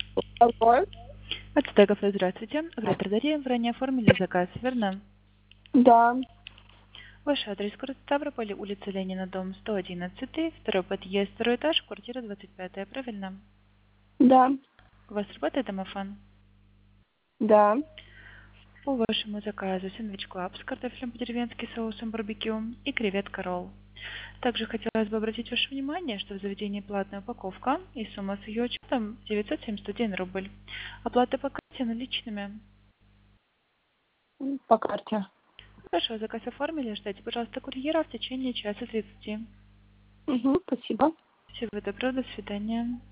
Алло. От Стегов, здравствуйте. Агропродадим, вы ранее оформили заказ, верно? Да, Ваш адрес город Ставрополь, улица Ленина, дом 111, второй подъезд, второй этаж, квартира 25, правильно? да, У вас работает домофон? да. По вашему заказу сэндвич клаб с картофелем по-деревенски, соусом барбекю и креветка ролл. Также хотелось бы обратить ваше внимание, что в заведении платная упаковка и сумма с ее учетом 971 рубль. Оплата по карте наличными. По карте. Хорошо, заказ оформили. Ждите, пожалуйста, курьера в течение часа 30. Угу, спасибо. Всего доброго, до свидания.